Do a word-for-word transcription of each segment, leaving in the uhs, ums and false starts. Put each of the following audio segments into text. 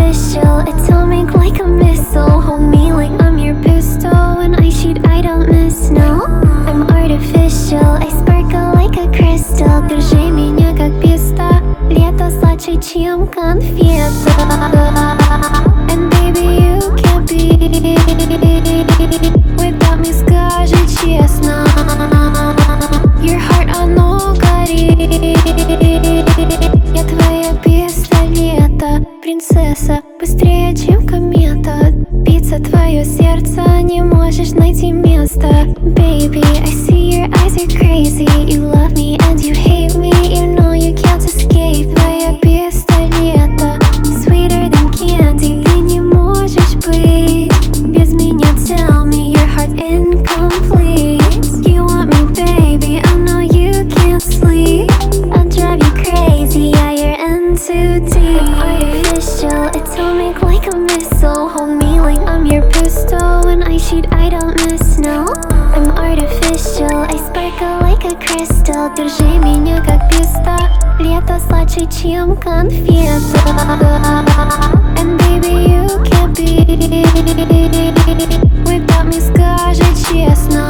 artificial, atomic like a missile. Hold me like I'm your pistol. When I shoot, I don't miss, no. I'm artificial, I sparkle like a crystal. Держи меня как пистолета, сладче, чем конфета. And baby, you can't be without me, скажи честно. Your heart, оно горит. Я твоя пистолета, принцесса, быстрее, чем комета. Биться твое сердце, не можешь найти место. Baby, I see your eyes are crazy. You love me and you hate me. You know you can't escape. Твоя пистолета, sweeter than candy. Ты не можешь быть без меня. Tell me your heart incomplete. You want me, baby, I know you can't sleep. I'll drive you crazy, yeah, you're in too deep. Artificial, atomic like a missile. Hold me like I'm your pistol. When I shoot, I don't miss, no. I'm artificial, I sparkle like a crystal. Держи меня как пистолета, сладче, чем конфета. And baby, you can't be without me, скажи честно.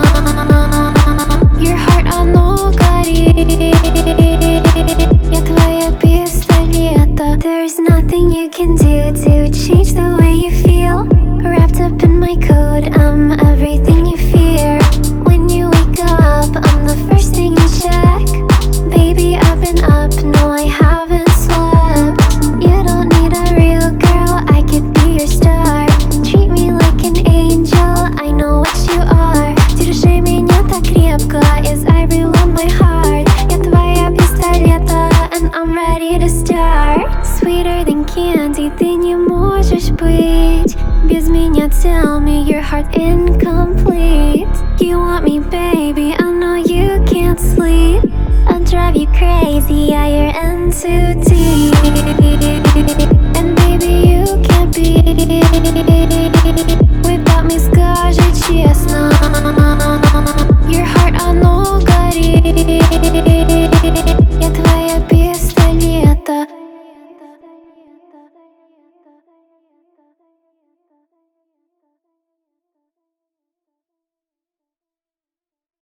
Your heart, оно горит. Я твоя пистолета. There's nothing you can do to change the way you feel. Wrapped up in my code, I'm everything you fear. When you wake up, I'm the first thing you check. Baby, I've been up, no I haven't slept. You don't need a real girl, I could be your star. Treat me like an angel, I know what you are. Держи меня так крепко, as I reload my heart. Я твоя пистолета, and I'm ready to start. Sweeter than candy, ты не можешь быть без меня. Tell me your heart incomplete. You want me, baby, I know you can't sleep. I'll drive you crazy, yeah, you're in too deep. And baby, you can't be without me, скажи честно. Your heart, оно горит.